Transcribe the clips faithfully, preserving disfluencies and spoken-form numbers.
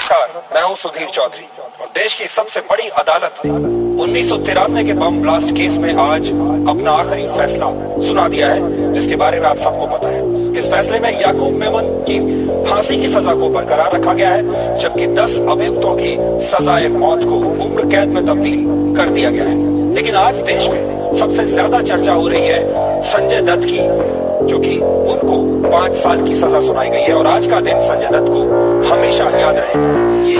नमस्कार, मैं हूं सुधीर चौधरी और देश की सबसे बड़ी अदालत ने उन्नीस सौ तिरानवे के बम ब्लास्ट केस में आज अपना आखिरी फैसला सुना दिया है, जिसके बारे में आप सबको पता है। इस फैसले में याकूब मेमन की फांसी की सजा को बरकरार रखा गया है, जबकि दस अभियुक्तों की सजाए मौत को उम्र कैद में तब्दील कर दिया गया है। लेकिन आज देश में सबसे ज्यादा चर्चा हो रही है संजय दत्त की, क्योंकि उनको पांच साल की सजा सुनाई गई है और आज का दिन संजय दत्त को हमेशा याद रहे।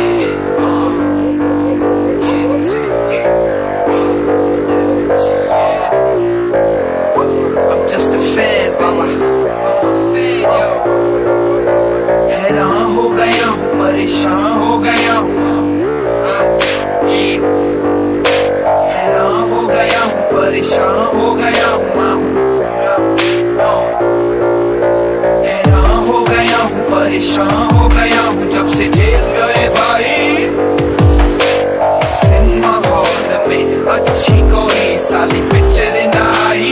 हैरान हो गया हूँ, परेशान हो गया हूँ, हैरान हो गया हूँ, परेशान हो गया हूँ, हैरान हो गया हूँ, परेशान हो गया हूँ, जब से जेल गए भाई। सिनेमा हॉल में अच्छी कोई साली पिक्चर न आई।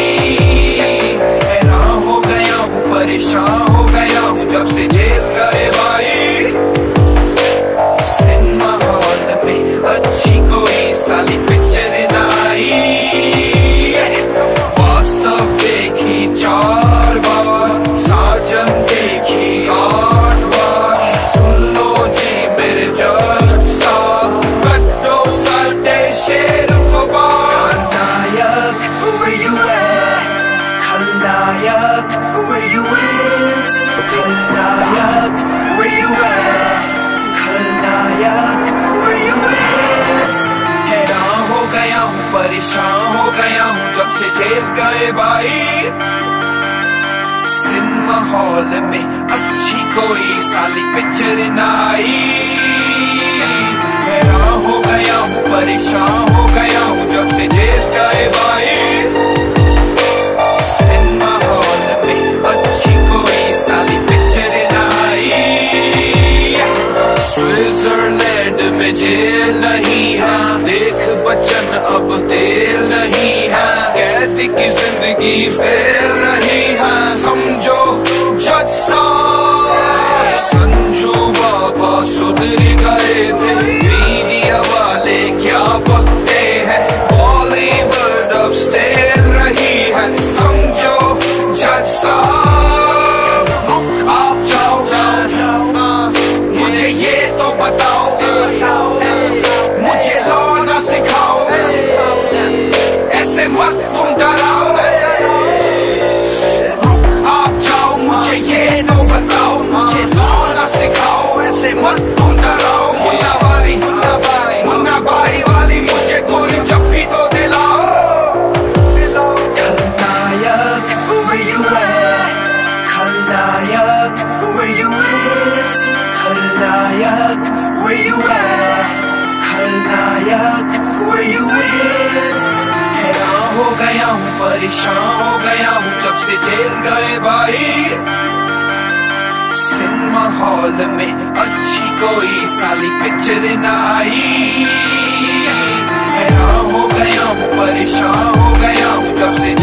हैरान हो गया हूँ, परेशान हो गया हूँ, जब से जेल गए भाई। सिनेमा हॉल में अच्छी कोई साली पिक्चर न आई। वास्तव देखी चार बार, साजन देखी आठ बार। सुन लो जी मेरे जज साहब, कट्टो साडे शेर को बार। खलनायक where you at? खलनायक where you is? खलनायक where you at? खलनायक where you is? हैरान हो गया हूँ, परेशान हो गया हूँ, जब से जेल गए भाई। सिनेमा हॉल में अच्छी कोई साली पिक्चर न आई। हैरान हो गया हूँ, परेशान हो गया हूँ, जब से जेल गए भाई। सिनेमा हॉल में अच्छी कोई साली पिक्चर न आई। स्विट्जरलैंड में जेल नहीं है, देख बच्चन अब तेल नहीं है। कैद की जिंदगी फेल रही है, समझो जज साहब। संजू बाबा सुधर गए थे, मीडिया वाले क्या बकते हैं। बॉलीवुड अब स्टेल रही है, समझो जज साहब। रुक आप जाओ, मुझे ये तो बताओ, मुझे लॉ ना सिखाओ, ऐसे मत तुम डराओ। रुक आप जाओ, मुझे ये तो बताओ, मुझे लॉ ना सिखाओ, ऐसे मत तुम डराओ। मुन्ना वाली, मुन्ना भाई वाली, मुझे गोली जब भी तो दिलाओ। खलनायक where you at? खलनायक where you is? खलनायक where you at? खलनायक where you is? हैरान हो गया हूँ, परेशान हो गया हूँ, जब से जेल गए भाई। सिनेमा हॉल में अच्छी कोई साली पिक्चर न आई। हैरान हो गया हूँ, परेशान हो गया हूँ, जब से